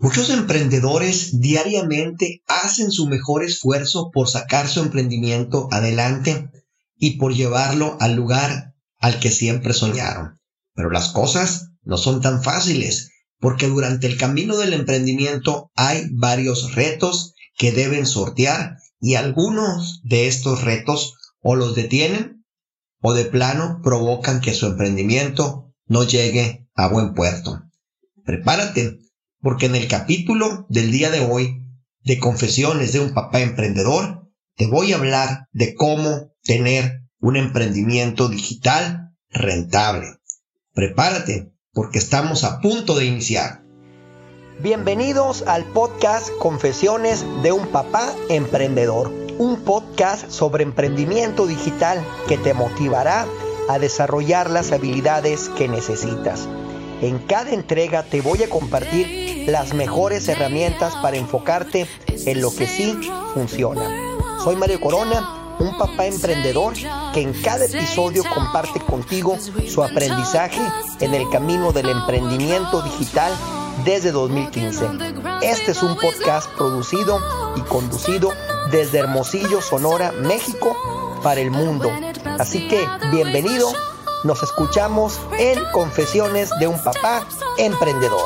Muchos emprendedores diariamente hacen su mejor esfuerzo por sacar su emprendimiento adelante y por llevarlo al lugar al que siempre soñaron. Pero las cosas no son tan fáciles, porque durante el camino del emprendimiento hay varios retos que deben sortear y algunos de estos retos o los detienen o de plano provocan que su emprendimiento no llegue a buen puerto. Prepárate, porque en el capítulo del día de hoy de Confesiones de un Papá Emprendedor te voy a hablar de cómo tener un emprendimiento digital rentable. Prepárate, porque estamos a punto de iniciar. Bienvenidos al podcast Confesiones de un Papá Emprendedor, un podcast sobre emprendimiento digital que te motivará a desarrollar las habilidades que necesitas. En cada entrega te voy a compartir las mejores herramientas para enfocarte en lo que sí funciona. Soy Mario Corona, un papá emprendedor que en cada episodio comparte contigo su aprendizaje en el camino del emprendimiento digital desde 2015. Este es un podcast producido y conducido desde Hermosillo, Sonora, México, para el mundo. Así que, bienvenido. Nos escuchamos en Confesiones de un Papá Emprendedor.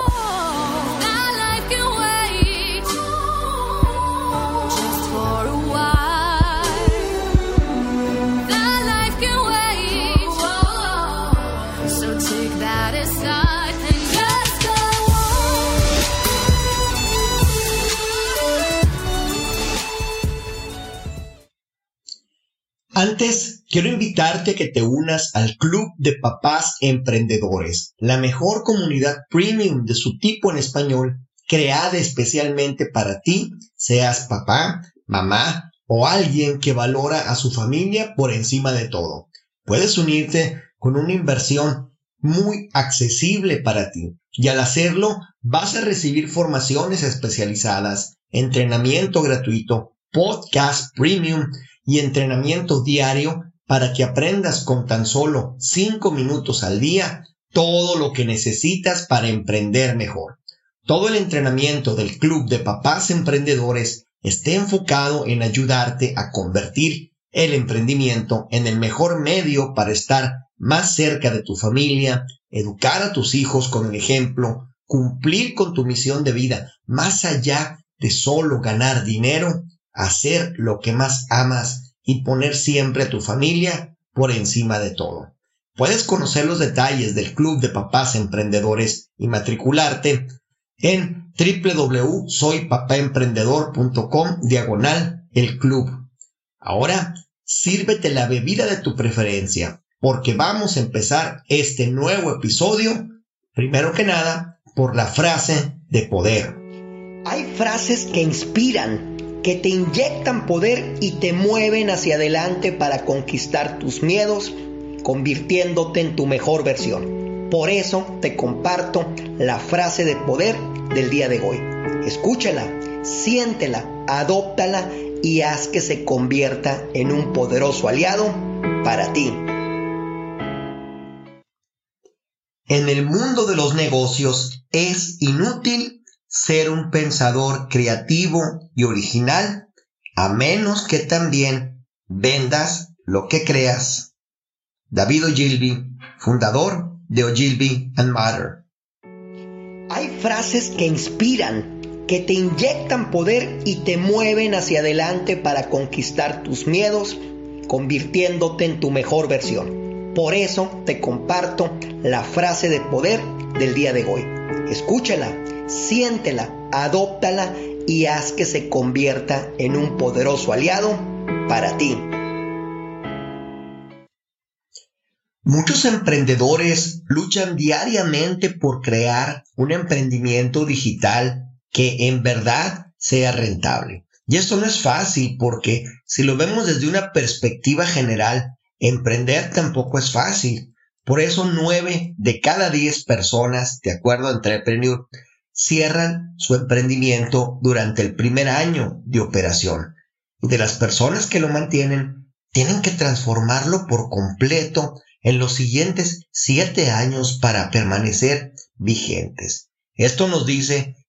Antes, quiero invitarte a que te unas al Club de Papás Emprendedores, la mejor comunidad premium de su tipo en español, creada especialmente para ti, seas papá, mamá o alguien que valora a su familia por encima de todo. Puedes unirte con una inversión muy accesible para ti y al hacerlo vas a recibir formaciones especializadas, entrenamiento gratuito, podcast premium y entrenamiento diario para que aprendas con tan solo 5 minutos al día todo lo que necesitas para emprender mejor. Todo el entrenamiento del Club de Papás Emprendedores está enfocado en ayudarte a convertir el emprendimiento en el mejor medio para estar más cerca de tu familia, educar a tus hijos con el ejemplo, cumplir con tu misión de vida, más allá de solo ganar dinero, hacer lo que más amas y poner siempre a tu familia por encima de todo. Puedes conocer los detalles del Club de Papás Emprendedores y matricularte en www.soypapaemprendedor.com/el club. Ahora, sírvete la bebida de tu preferencia, porque vamos a empezar este nuevo episodio, primero que nada, por la frase de poder. Hay frases que inspiran, que te inyectan poder y te mueven hacia adelante para conquistar tus miedos, convirtiéndote en tu mejor versión. Por eso te comparto la frase de poder del día de hoy. Escúchala, siéntela, adóptala y haz que se convierta en un poderoso aliado para ti. En el mundo de los negocios es inútil ser un pensador creativo y original, a menos que también vendas lo que creas. David Ogilvy, fundador de Ogilvy & Mather. Hay frases que inspiran, que te inyectan poder y te mueven hacia adelante para conquistar tus miedos, convirtiéndote en tu mejor versión. Por eso te comparto la frase de poder del día de hoy. Escúchala, siéntela, adóptala y haz que se convierta en un poderoso aliado para ti. Muchos emprendedores luchan diariamente por crear un emprendimiento digital que en verdad sea rentable. Y esto no es fácil porque si lo vemos desde una perspectiva general, emprender tampoco es fácil. Por eso 9 de cada 10 personas, de acuerdo a Entrepreneur, cierran su emprendimiento durante el primer año de operación. Y de las personas que lo mantienen, tienen que transformarlo por completo en los siguientes 7 años para permanecer vigentes. Esto nos dice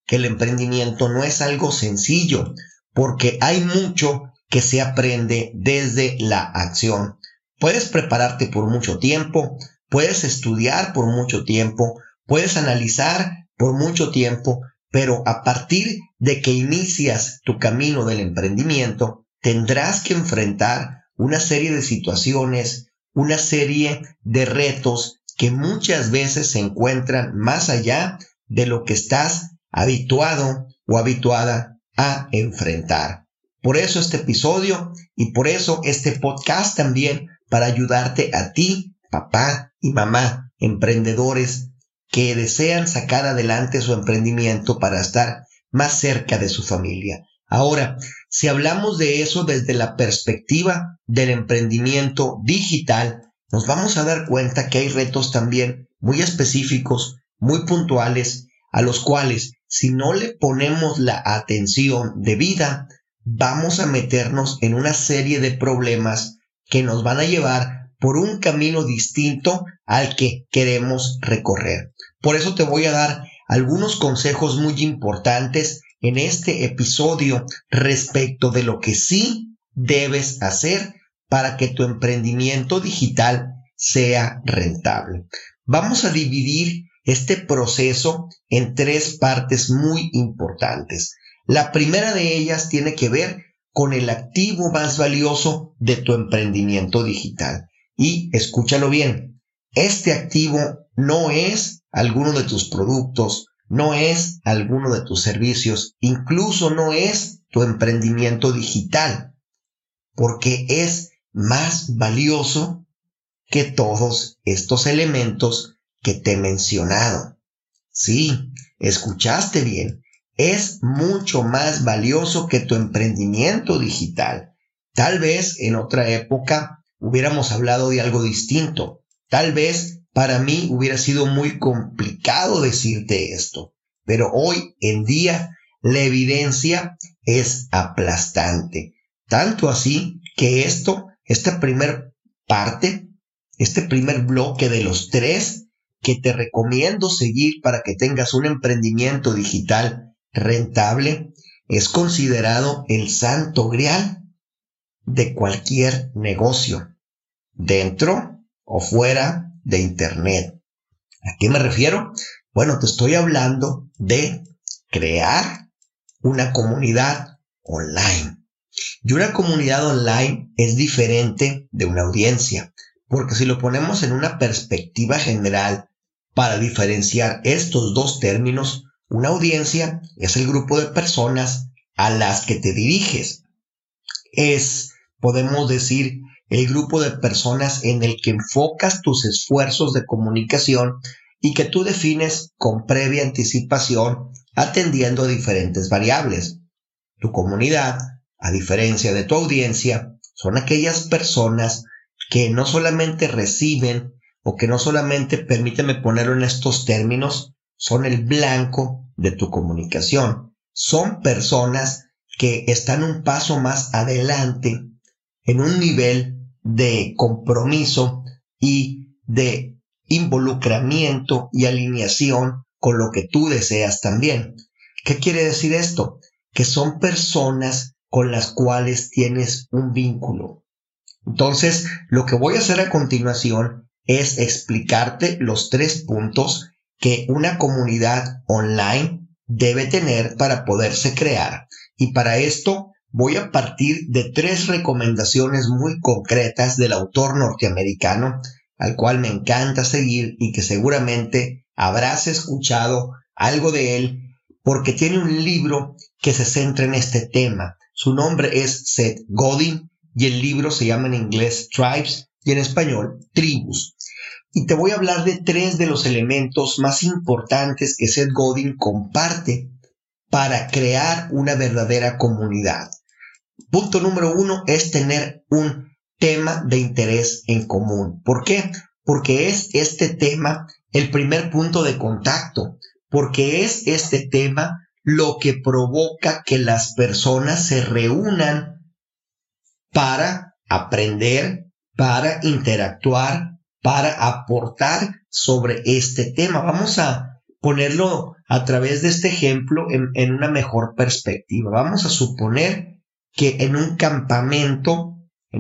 que el emprendimiento no es algo sencillo, porque hay mucho que se aprende desde la acción. Puedes prepararte por mucho tiempo, puedes estudiar por mucho tiempo, puedes analizar por mucho tiempo, pero a partir de que inicias tu camino del emprendimiento, tendrás que enfrentar una serie de situaciones, una serie de retos que muchas veces se encuentran más allá de lo que estás habituado o habituada a enfrentar. Por eso este episodio y por eso este podcast también, para ayudarte a ti, papá y mamá, emprendedores que desean sacar adelante su emprendimiento para estar más cerca de su familia. Ahora, si hablamos de eso desde la perspectiva del emprendimiento digital, nos vamos a dar cuenta que hay retos también muy específicos, muy puntuales, a los cuales si no le ponemos la atención debida, vamos a meternos en una serie de problemas que nos van a llevar por un camino distinto al que queremos recorrer. Por eso te voy a dar algunos consejos muy importantes en este episodio respecto de lo que sí debes hacer para que tu emprendimiento digital sea rentable. Vamos a dividir este proceso en 3 partes muy importantes. La primera de ellas tiene que ver con el activo más valioso de tu emprendimiento digital. Y escúchalo bien, este activo no es alguno de tus productos, no es alguno de tus servicios, incluso no es tu emprendimiento digital, porque es más valioso que todos estos elementos que te he mencionado. Sí, escuchaste bien, es mucho más valioso que tu emprendimiento digital. Tal vez en otra época hubiéramos hablado de algo distinto. Tal vez para mí hubiera sido muy complicado decirte esto, pero hoy en día la evidencia es aplastante. Tanto así que esta primer parte, este primer bloque de los 3 que te recomiendo seguir para que tengas un emprendimiento digital rentable, es considerado el santo grial de cualquier negocio, dentro o fuera de Internet. ¿A qué me refiero? Bueno, te estoy hablando de crear una comunidad online. Y una comunidad online es diferente de una audiencia, porque si lo ponemos en una perspectiva general para diferenciar estos 2 términos, una audiencia es el grupo de personas a las que te diriges. Podemos decir, el grupo de personas en el que enfocas tus esfuerzos de comunicación y que tú defines con previa anticipación atendiendo a diferentes variables. Tu comunidad, a diferencia de tu audiencia, son aquellas personas que no solamente reciben o que no solamente, permíteme ponerlo en estos términos, son el blanco de tu comunicación. Son personas que están un paso más adelante en un nivel de compromiso y de involucramiento y alineación con lo que tú deseas también. ¿Qué quiere decir esto? Que son personas con las cuales tienes un vínculo. Entonces, lo que voy a hacer a continuación es explicarte los 3 puntos que una comunidad online debe tener para poderse crear. Y para esto voy a partir de 3 recomendaciones muy concretas del autor norteamericano, al cual me encanta seguir y que seguramente habrás escuchado algo de él, porque tiene un libro que se centra en este tema. Su nombre es Seth Godin y el libro se llama en inglés Tribes y en español Tribus. Y te voy a hablar de 3 de los elementos más importantes que Seth Godin comparte para crear una verdadera comunidad. Punto número 1 es tener un tema de interés en común. ¿Por qué? Porque es este tema el primer punto de contacto, porque es este tema lo que provoca que las personas se reúnan para aprender, para interactuar, para aportar sobre este tema. Vamos a ponerlo a través de este ejemplo en una mejor perspectiva. Vamos a suponer que en un campamento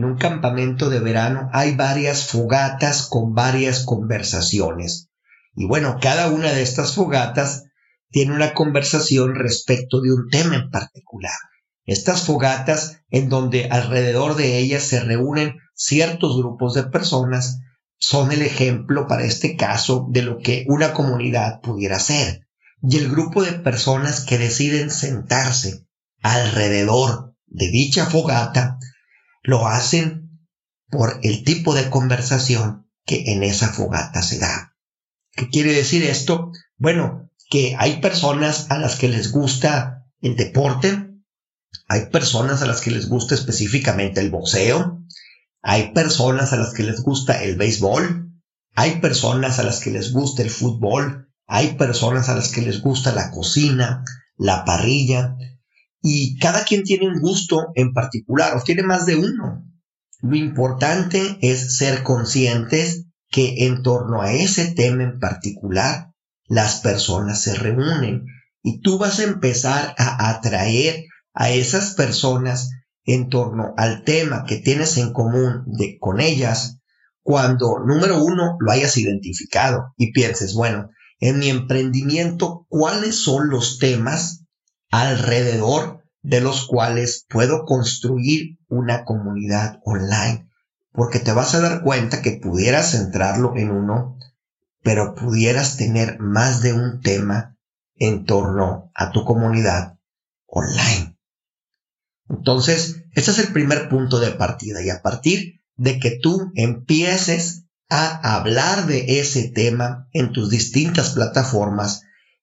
de verano hay varias fogatas con varias conversaciones. Y bueno, cada una de estas fogatas tiene una conversación respecto de un tema en particular. Estas fogatas, en donde alrededor de ellas se reúnen ciertos grupos de personas, son el ejemplo para este caso de lo que una comunidad pudiera ser. Y el grupo de personas que deciden sentarse alrededor de dicha fogata lo hacen por el tipo de conversación que en esa fogata se da. ¿Qué quiere decir esto? Bueno, que hay personas a las que les gusta el deporte, hay personas a las que les gusta específicamente el boxeo, hay personas a las que les gusta el béisbol, hay personas a las que les gusta el fútbol, hay personas a las que les gusta la cocina, la parrilla, y cada quien tiene un gusto en particular, o tiene más de uno. Lo importante es ser conscientes que en torno a ese tema en particular, las personas se reúnen y tú vas a empezar a atraer a esas personas en torno al tema que tienes en común con ellas cuando, número uno, lo hayas identificado y pienses, bueno, en mi emprendimiento, ¿cuáles son los temas alrededor de los cuales puedo construir una comunidad online? Porque te vas a dar cuenta que pudieras centrarlo en uno, pero pudieras tener más de un tema en torno a tu comunidad online. Entonces, ese es el primer punto de partida, y a partir de que tú empieces a hablar de ese tema en tus distintas plataformas,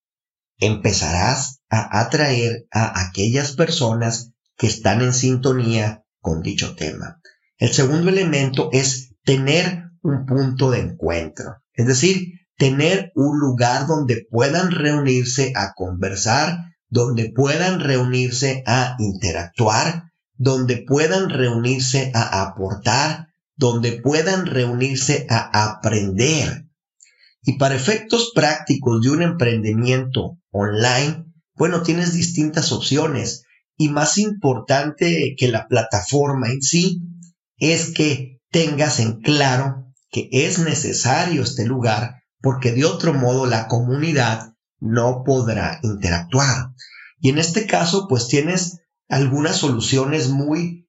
empezarás a atraer a aquellas personas que están en sintonía con dicho tema. El segundo elemento es tener un punto de encuentro, es decir, tener un lugar donde puedan reunirse a conversar, donde puedan reunirse a interactuar, donde puedan reunirse a aportar, donde puedan reunirse a aprender. Y para efectos prácticos de un emprendimiento online, bueno, tienes distintas opciones, y más importante que la plataforma en sí es que tengas en claro que es necesario este lugar, porque de otro modo la comunidad no podrá interactuar. Y en este caso, pues tienes algunas soluciones muy,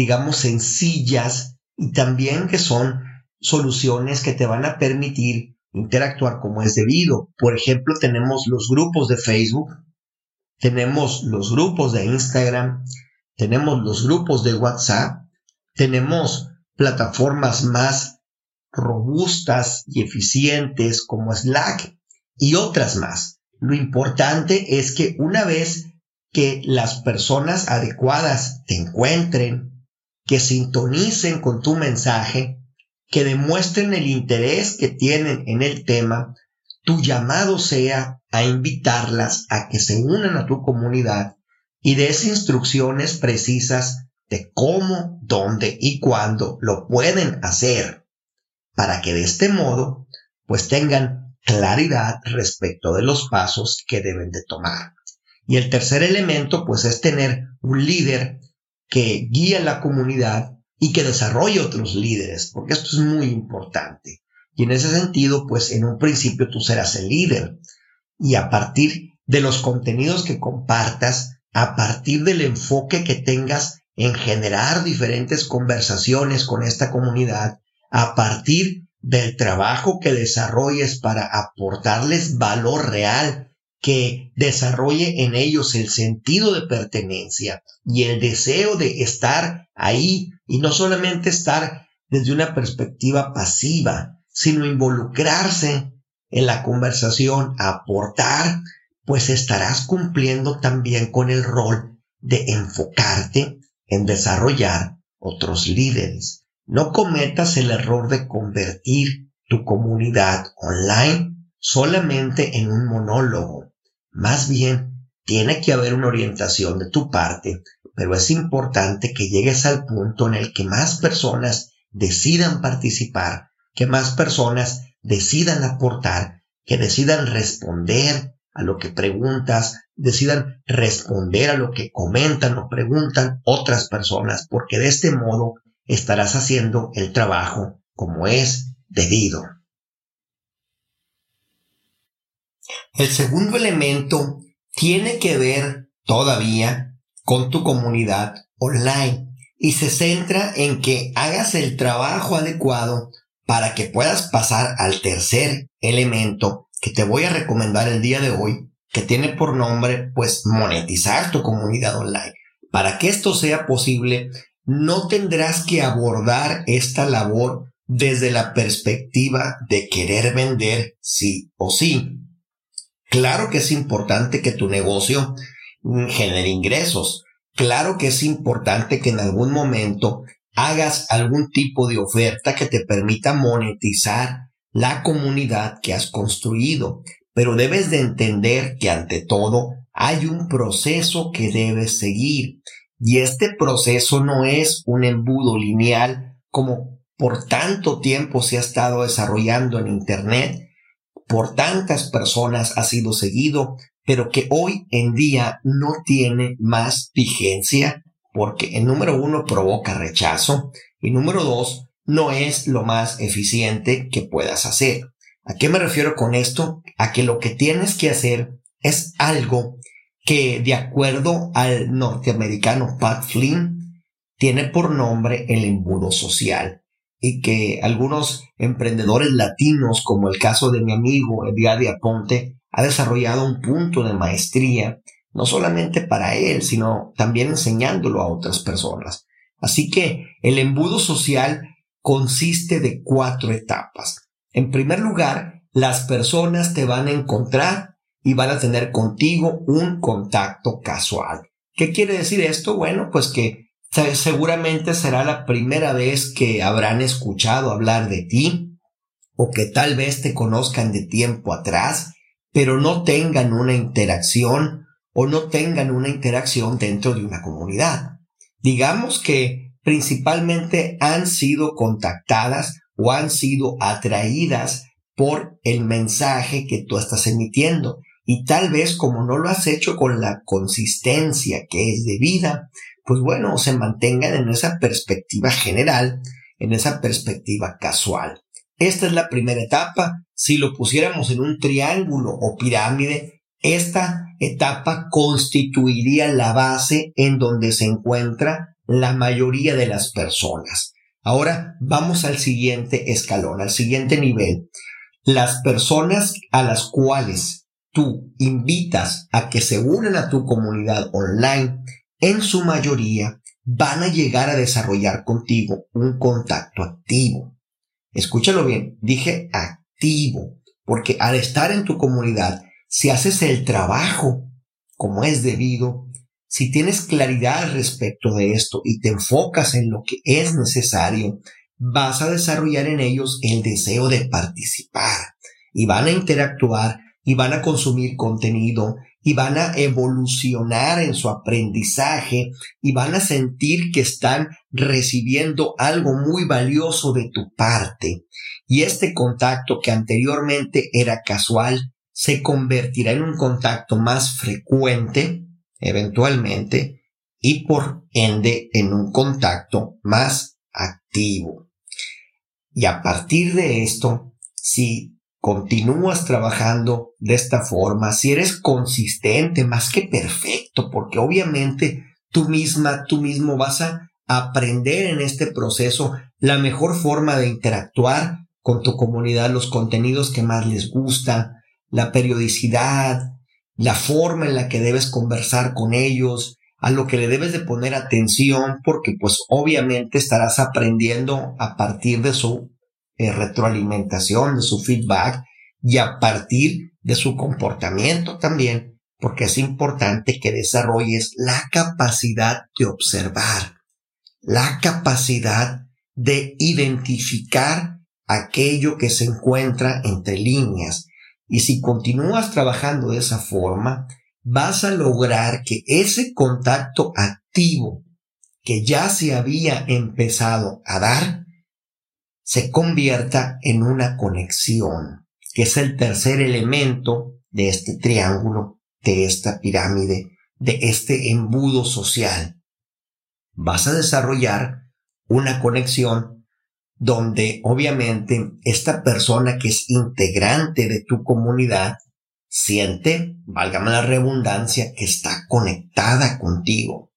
sencillas, y también que son soluciones que te van a permitir interactuar como es debido. Por ejemplo, tenemos los grupos de Facebook, tenemos los grupos de Instagram, tenemos los grupos de WhatsApp, tenemos plataformas más robustas y eficientes como Slack y otras más. Lo importante es que una vez que las personas adecuadas te encuentren, que sintonicen con tu mensaje, que demuestren el interés que tienen en el tema, tu llamado sea a invitarlas a que se unan a tu comunidad y des instrucciones precisas de cómo, dónde y cuándo lo pueden hacer, para que de este modo pues tengan claridad respecto de los pasos que deben de tomar. Y el tercer elemento pues es tener un líder que guíe a la comunidad y que desarrolle otros líderes, porque esto es muy importante. Y en ese sentido, pues en un principio tú serás el líder, y a partir de los contenidos que compartas, a partir del enfoque que tengas en generar diferentes conversaciones con esta comunidad, a partir del trabajo que desarrolles para aportarles valor real, que desarrolle en ellos el sentido de pertenencia y el deseo de estar ahí, y no solamente estar desde una perspectiva pasiva, sino involucrarse en la conversación, aportar, pues estarás cumpliendo también con el rol de enfocarte en desarrollar otros líderes. No cometas el error de convertir tu comunidad online solamente en un monólogo. Más bien, tiene que haber una orientación de tu parte, pero es importante que llegues al punto en el que más personas decidan participar, que más personas decidan aportar, que decidan responder a lo que preguntas, decidan responder a lo que comentan o preguntan otras personas, porque de este modo estarás haciendo el trabajo como es debido. El segundo elemento tiene que ver todavía con tu comunidad online y se centra en que hagas el trabajo adecuado para que puedas pasar al tercer elemento que te voy a recomendar el día de hoy, que tiene por nombre, pues, monetizar tu comunidad online. Para que esto sea posible, no tendrás que abordar esta labor desde la perspectiva de querer vender sí o sí. Claro que es importante que tu negocio genere ingresos. Claro que es importante que en algún momento hagas algún tipo de oferta que te permita monetizar la comunidad que has construido. Pero debes de entender que ante todo hay un proceso que debes seguir. Y este proceso no es un embudo lineal como por tanto tiempo se ha estado desarrollando en Internet. Por tantas personas ha sido seguido, pero que hoy en día no tiene más vigencia porque en número 1 provoca rechazo y número 2 no es lo más eficiente que puedas hacer. ¿A qué me refiero con esto? A que lo que tienes que hacer es algo que, de acuerdo al norteamericano Pat Flynn, tiene por nombre el embudo social. Y que algunos emprendedores latinos, como el caso de mi amigo Ediade Aponte, ha desarrollado un punto de maestría, no solamente para él, sino también enseñándolo a otras personas. Así que el embudo social consiste de 4 etapas. En primer lugar, las personas te van a encontrar y van a tener contigo un contacto casual. ¿Qué quiere decir esto? Bueno, pues que seguramente será la primera vez que habrán escuchado hablar de ti o que tal vez te conozcan de tiempo atrás, pero no tengan una interacción dentro de una comunidad. Digamos que principalmente han sido contactadas o han sido atraídas por el mensaje que tú estás emitiendo y tal vez como no lo has hecho con la consistencia que es debida, pues bueno, se mantengan en esa perspectiva general, en esa perspectiva casual. Esta es la primera etapa. Si lo pusiéramos en un triángulo o pirámide, esta etapa constituiría la base en donde se encuentra la mayoría de las personas. Ahora vamos al siguiente escalón, al siguiente nivel. Las personas a las cuales tú invitas a que se unan a tu comunidad online, en su mayoría van a llegar a desarrollar contigo un contacto activo. Escúchalo bien, dije activo, porque al estar en tu comunidad, si haces el trabajo como es debido, si tienes claridad respecto de esto y te enfocas en lo que es necesario, vas a desarrollar en ellos el deseo de participar y van a interactuar y van a consumir contenido y van a evolucionar en su aprendizaje y van a sentir que están recibiendo algo muy valioso de tu parte. Y este contacto que anteriormente era casual se convertirá en un contacto más frecuente, eventualmente, y por ende en un contacto más activo. Y a partir de esto, si continúas trabajando de esta forma, si eres consistente, más que perfecto, porque obviamente tú mismo vas a aprender en este proceso la mejor forma de interactuar con tu comunidad, los contenidos que más les gusta, la periodicidad, la forma en la que debes conversar con ellos, a lo que le debes de poner atención, porque pues obviamente estarás aprendiendo a partir de su retroalimentación, de su feedback y a partir de su comportamiento también, porque es importante que desarrolles la capacidad de observar, la capacidad de identificar aquello que se encuentra entre líneas. Y si continúas trabajando de esa forma, vas a lograr que ese contacto activo que ya se había empezado a dar se convierta en una conexión, que es el tercer elemento de este triángulo, de esta pirámide, de este embudo social. Vas a desarrollar una conexión donde obviamente esta persona que es integrante de tu comunidad siente, válgame la redundancia, que está conectada contigo.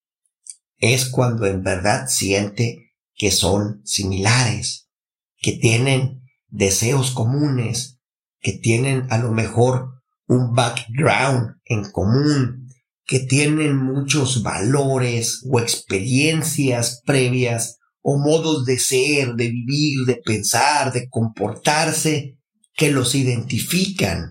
Es cuando en verdad siente que son similares, que tienen deseos comunes, que tienen a lo mejor un background en común, que tienen muchos valores o experiencias previas o modos de ser, de vivir, de pensar, de comportarse, que los identifican.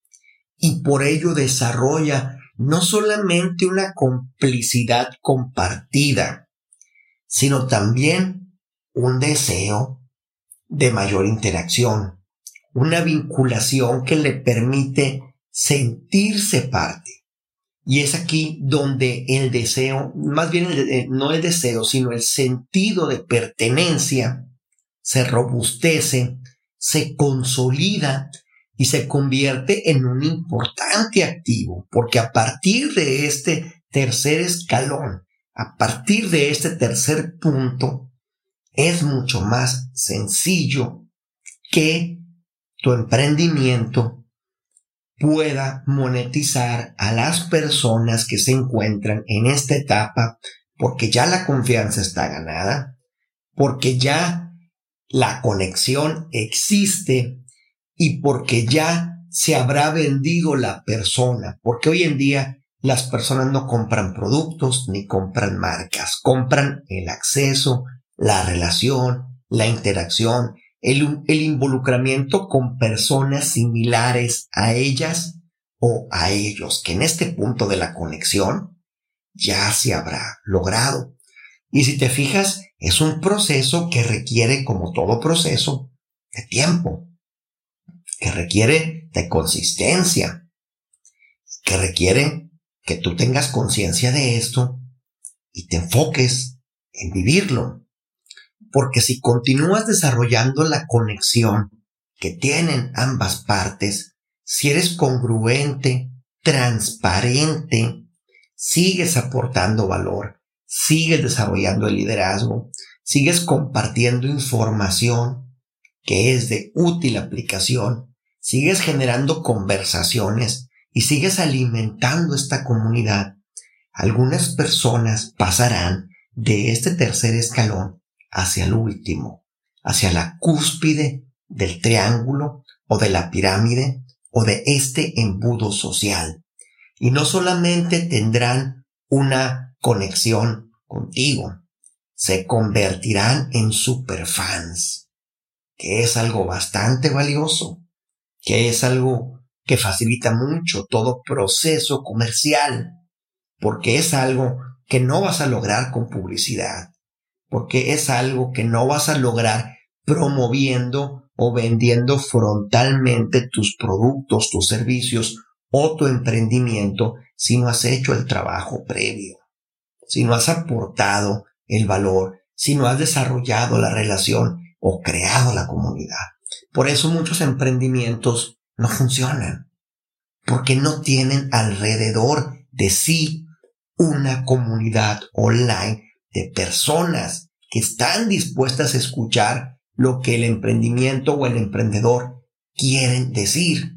Y por ello desarrolla no solamente una complicidad compartida, sino también un deseo de mayor interacción, una vinculación que le permite sentirse parte. Y es aquí donde el deseo, más bien no el deseo, sino el sentido de pertenencia se robustece, se consolida y se convierte en un importante activo, porque a partir de este tercer escalón, a partir de este tercer punto, es mucho más sencillo que tu emprendimiento pueda monetizar a las personas que se encuentran en esta etapa, porque ya la confianza está ganada, porque ya la conexión existe y porque ya se habrá vendido la persona, porque hoy en día las personas no compran productos ni compran marcas, compran el acceso, la relación, la interacción, el involucramiento con personas similares a ellas o a ellos, que en este punto de la conexión ya se habrá logrado. Y si te fijas, es un proceso que requiere, como todo proceso, de tiempo, que requiere de consistencia, que requiere que tú tengas conciencia de esto y te enfoques en vivirlo. Porque si continúas desarrollando la conexión que tienen ambas partes, si eres congruente, transparente, sigues aportando valor, sigues desarrollando el liderazgo, sigues compartiendo información que es de útil aplicación, sigues generando conversaciones y sigues alimentando esta comunidad, algunas personas pasarán de este tercer escalón hacia el último, hacia la cúspide del triángulo o de la pirámide o de este embudo social. Y no solamente tendrán una conexión contigo, se convertirán en superfans, que es algo bastante valioso, que es algo que facilita mucho todo proceso comercial, porque es algo que no vas a lograr con publicidad, porque es algo que no vas a lograr promoviendo o vendiendo frontalmente tus productos, tus servicios o tu emprendimiento si no has hecho el trabajo previo, si no has aportado el valor, si no has desarrollado la relación o creado la comunidad. Por eso muchos emprendimientos no funcionan, porque no tienen alrededor de sí una comunidad online de personas que están dispuestas a escuchar lo que el emprendimiento o el emprendedor quieren decir.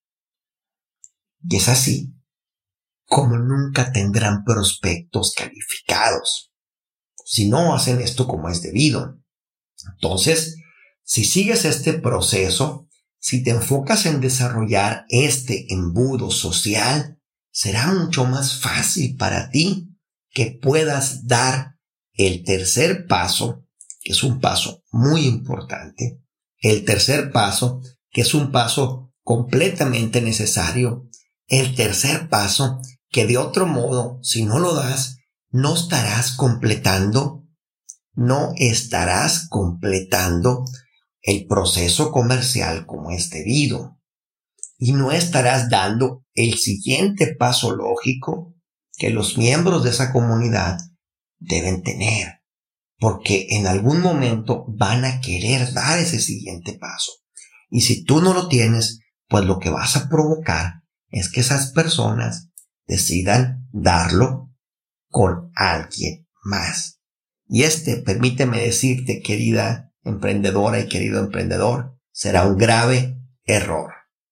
Y es así como nunca tendrán prospectos calificados, si no hacen esto como es debido. Entonces, si sigues este proceso, si te enfocas en desarrollar este embudo social, será mucho más fácil para ti que puedas dar el tercer paso, que es un paso muy importante, el tercer paso, que es un paso completamente necesario, el tercer paso que de otro modo, si no lo das, no estarás completando el proceso comercial como es debido. Y no estarás dando el siguiente paso lógico que los miembros de esa comunidad deben tener, porque en algún momento van a querer dar ese siguiente paso. Y si tú no lo tienes, pues lo que vas a provocar es que esas personas decidan darlo con alguien más. Y permíteme decirte, querida emprendedora y querido emprendedor, será un grave error.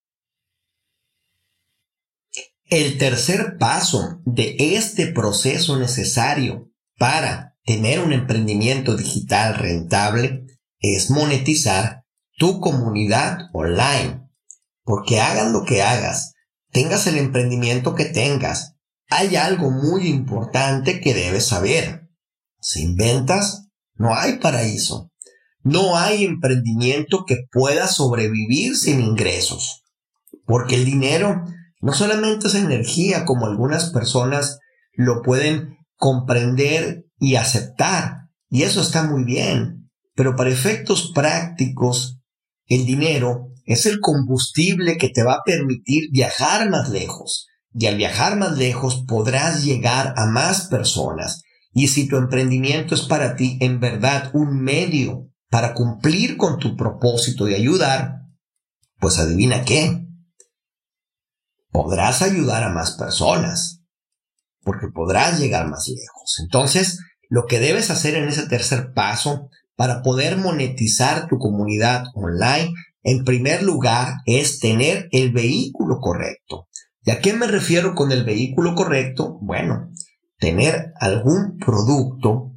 El tercer paso de este proceso necesario para tener un emprendimiento digital rentable es monetizar tu comunidad online. Porque hagas lo que hagas, tengas el emprendimiento que tengas, hay algo muy importante que debes saber. Sin ventas, no hay paraíso. No hay emprendimiento que pueda sobrevivir sin ingresos. Porque el dinero no solamente es energía, como algunas personas lo pueden comprender y aceptar. Y eso está muy bien. Pero para efectos prácticos, el dinero es el combustible que te va a permitir viajar más lejos. Y al viajar más lejos podrás llegar a más personas. Y si tu emprendimiento es para ti en verdad un medio para cumplir con tu propósito de ayudar, pues adivina qué. Podrás ayudar a más personas. Porque podrás llegar más lejos. Entonces, lo que debes hacer en ese tercer paso para poder monetizar tu comunidad online, en primer lugar, es tener el vehículo correcto. ¿Y a qué me refiero con el vehículo correcto? Bueno, tener algún producto,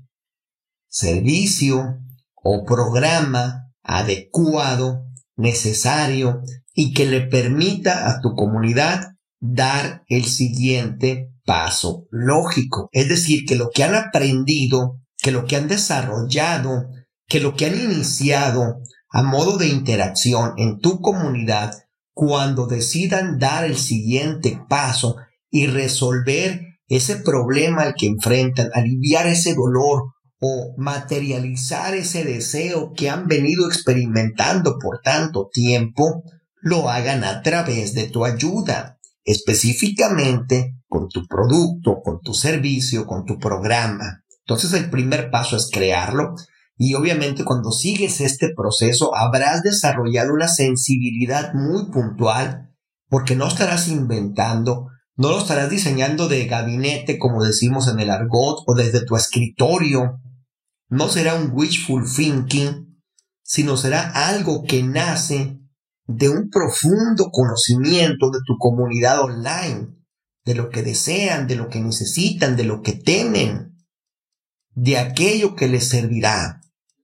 servicio o programa adecuado, necesario y que le permita a tu comunidad dar el siguiente paso lógico. Es decir, que lo que han aprendido, que lo que han desarrollado, que lo que han iniciado a modo de interacción en tu comunidad, cuando decidan dar el siguiente paso y resolver ese problema al que enfrentan, aliviar ese dolor o materializar ese deseo que han venido experimentando por tanto tiempo, lo hagan a través de tu ayuda, específicamente con tu producto, con tu servicio, con tu programa. Entonces el primer paso es crearlo. Y obviamente cuando sigues este proceso habrás desarrollado una sensibilidad muy puntual porque no estarás inventando, no lo estarás diseñando de gabinete como decimos en el argot o desde tu escritorio. No será un wishful thinking, sino será algo que nace de un profundo conocimiento de tu comunidad online, de lo que desean, de lo que necesitan, de lo que temen, de aquello que les servirá.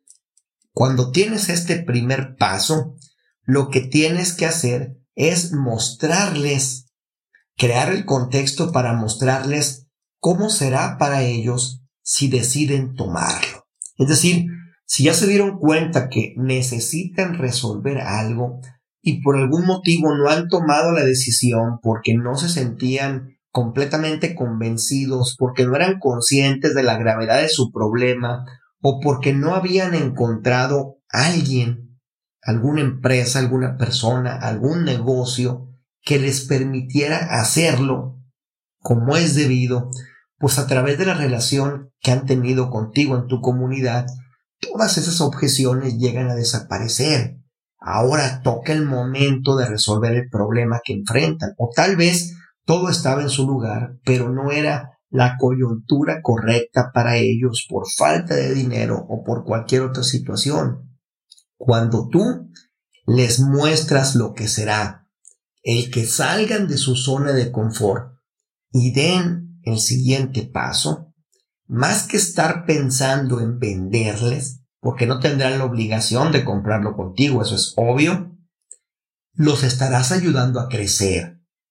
Cuando tienes este primer paso, lo que tienes que hacer es mostrarles, crear el contexto para mostrarles cómo será para ellos si deciden tomarlo. Es decir, si ya se dieron cuenta que necesitan resolver algo y por algún motivo no han tomado la decisión porque no se sentían completamente convencidos, porque no eran conscientes de la gravedad de su problema, o porque no habían encontrado a alguien, alguna empresa, alguna persona, algún negocio que les permitiera hacerlo como es debido, pues a través de la relación que han tenido contigo en tu comunidad, todas esas objeciones llegan a desaparecer. Ahora toca el momento de resolver el problema que enfrentan, o tal vez todo estaba en su lugar, pero no era la coyuntura correcta para ellos por falta de dinero o por cualquier otra situación. Cuando tú les muestras lo que será el que salgan de su zona de confort y den el siguiente paso, más que estar pensando en venderles, porque no tendrán la obligación de comprarlo contigo, eso es obvio, los estarás ayudando a crecer.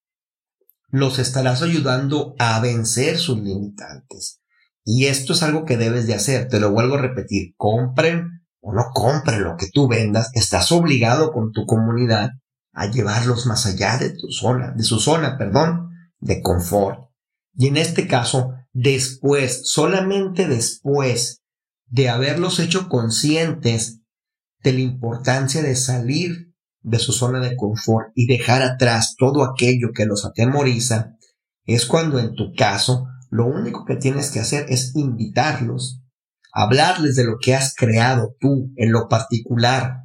Los estarás ayudando a vencer sus limitantes. Y esto es algo que debes de hacer. Te lo vuelvo a repetir. Compren o no compren lo que tú vendas. Estás obligado con tu comunidad a llevarlos más allá de su zona de confort. Y en este caso, solamente después de haberlos hecho conscientes de la importancia de salir de su zona de confort y dejar atrás todo aquello que los atemoriza, es cuando en tu caso lo único que tienes que hacer es invitarlos, hablarles de lo que has creado tú en lo particular,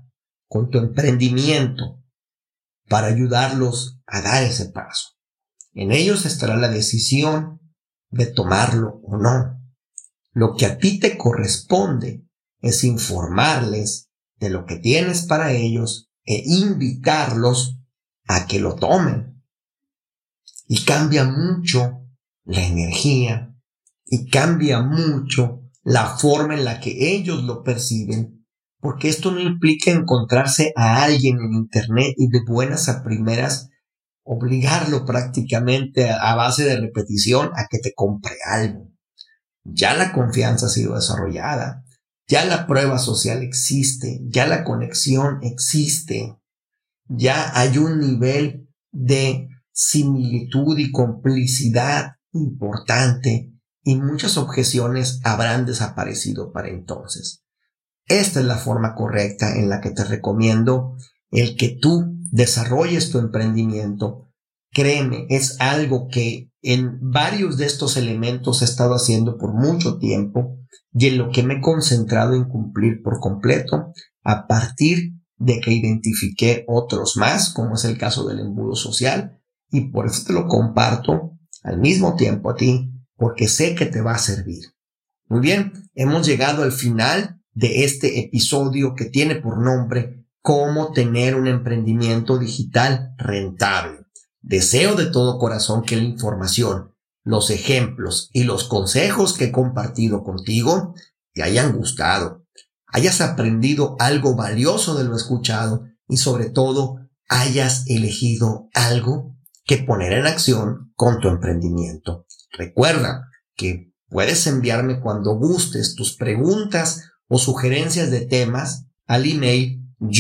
con tu emprendimiento para ayudarlos a dar ese paso. En ellos estará la decisión de tomarlo o no. Lo que a ti te corresponde es informarles de lo que tienes para ellos e invitarlos a que lo tomen. Y cambia mucho la energía y cambia mucho la forma en la que ellos lo perciben, porque esto no implica encontrarse a alguien en internet y de buenas a primeras obligarlo prácticamente a base de repetición a que te compre algo. Ya la confianza ha sido desarrollada, ya la prueba social existe, ya la conexión existe, ya hay un nivel de similitud y complicidad importante y muchas objeciones habrán desaparecido para entonces. Esta es la forma correcta en la que te recomiendo el que tú desarrolles tu emprendimiento. Créeme, es algo que en varios de estos elementos he estado haciendo por mucho tiempo y en lo que me he concentrado en cumplir por completo a partir de que identifiqué otros más, como es el caso del embudo social, y por eso te lo comparto al mismo tiempo a ti, porque sé que te va a servir. Muy bien, hemos llegado al final de este episodio que tiene por nombre Cómo tener un emprendimiento digital rentable. Deseo de todo corazón que la información, los ejemplos y los consejos que he compartido contigo te hayan gustado, hayas aprendido algo valioso de lo escuchado y sobre todo hayas elegido algo que poner en acción con tu emprendimiento. Recuerda que puedes enviarme cuando gustes tus preguntas o sugerencias de temas al email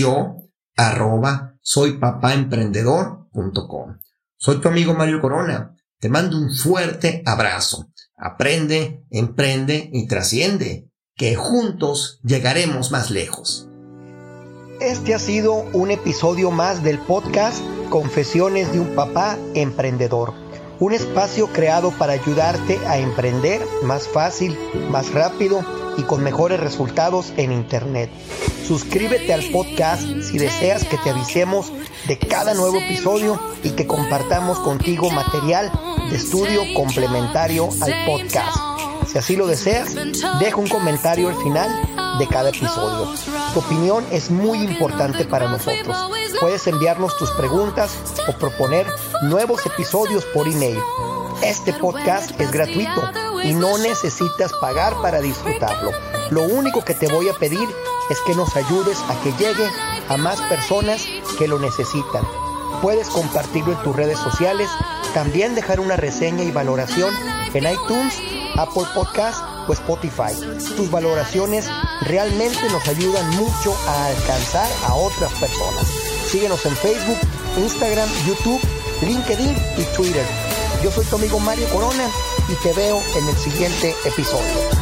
yo@soypapaemprendedor.com. Soy tu amigo Mario Corona. Te mando un fuerte abrazo. Aprende, emprende y trasciende, que juntos llegaremos más lejos. Este ha sido un episodio más del podcast Confesiones de un Papá Emprendedor. Un espacio creado para ayudarte a emprender más fácil, más rápido y con mejores resultados en Internet. Suscríbete al podcast si deseas que te avisemos de cada nuevo episodio y que compartamos contigo material de estudio complementario al podcast. Si así lo deseas, deja un comentario al final de cada episodio. Tu opinión es muy importante para nosotros. Puedes enviarnos tus preguntas o proponer nuevos episodios por email. Este podcast es gratuito y no necesitas pagar para disfrutarlo. Lo único que te voy a pedir es que nos ayudes a que llegue a más personas que lo necesitan. Puedes compartirlo en tus redes sociales, también dejar una reseña y valoración en iTunes, Apple Podcast o Spotify. Tus valoraciones realmente nos ayudan mucho a alcanzar a otras personas. Síguenos en Facebook, Instagram, YouTube, LinkedIn y Twitter. Yo soy tu amigo Mario Corona y te veo en el siguiente episodio.